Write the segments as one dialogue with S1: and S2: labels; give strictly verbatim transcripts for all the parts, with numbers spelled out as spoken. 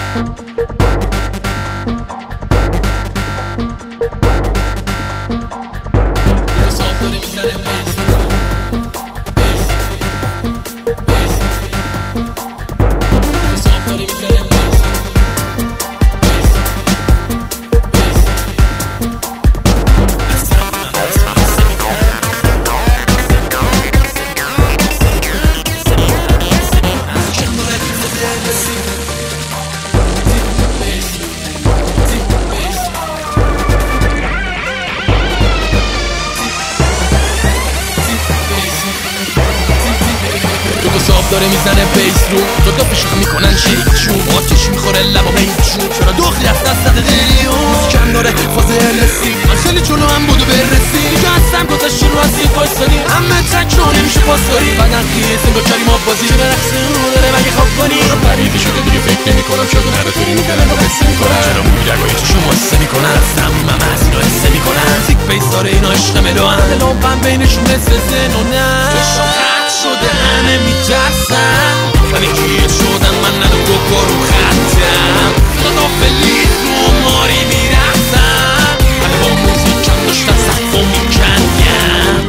S1: داره میزنه بیس رو تو دو پیشخ میکنن شیک چوب آتیش میخوره لبا میچوب چرا دخلی از دست زده قلیون کم داره فاز السی من خیلی جلو هم بودو برسی اینجا هستم گذاشتی رو از سیف بایستادی همه تک رو نمیشه پاس داری بدن خیز انگار کریم آب بازی چه برقصه رو داره مگه خواب کنی پریدی شده دیگه فکر نمی کنم شاید نره توری میگلن و حسه میکنم چرا موی رگایی تو شما حسه میکنم زمینم از اینا حسه میکنم سیک بیس داره اینا عشق ملو هم لامپم بینشون مثل زن و نه شده همه میترسن پنیکیه شدن من ندو گوگو رو خطم صدا فلیز رو ماری میرخصن همه با موزیکم داشتن سقف و میکنیم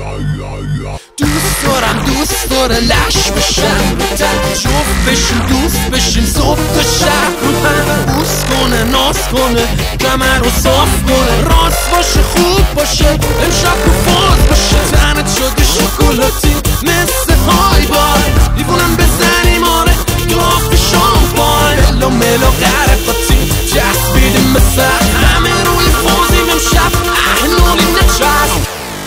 S1: دوست دارم دوست داره لش بشم جفت بشیم دوست بشیم صبح تا شب رو هم بوس کنه ناز کنه کمر رو صاف کنه راست باشه خوب باشه امشب رو فاز باشه تنت شده شکلاتی مثل های بای دیوونم بزنیم آره داخل شامپای ملو ملو غرفاتی جسبیدیم مثل همه روی فازیم امشب اهنولیم نچسب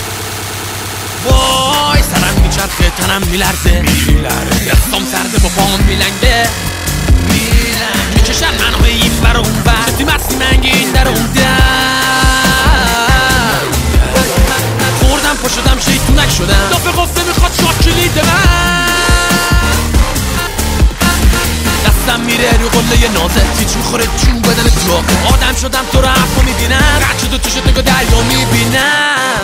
S1: وای سرم میچرخه تنم میلرزه میلرزه دستام سرده با پام میلنگه میلنگ میکشن منو این بر اون بر شدی مرسی منگی این در اون در خوردم پا شدم شیطونک شدم دافه قفه میخواد شاد کلید من دستم میره رو قله نازه تیچ میخوره چون بدن جاقه آدم شدم تو رو حرفا میبینم رد شد و تو شد نگاه دریا میبینم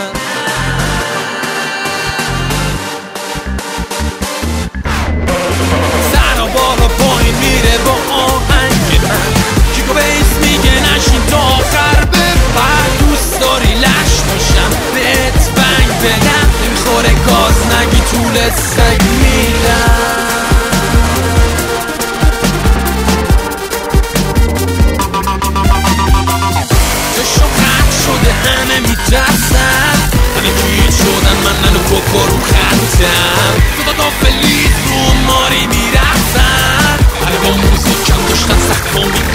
S1: سر و بالا پایین میره با آهنگ من کیکو بیس میگه نشین تا آخر ببر دوست داری لش باشم بهت بنگ بدم نمیخوره گاز نگی طول سگ میرم چشم خط شده همه میترسن همه گیر شدن من نلو کوکو رو خطم صدا دافلیز رو ماری میرخصن همه با موزیکم داشتن سخت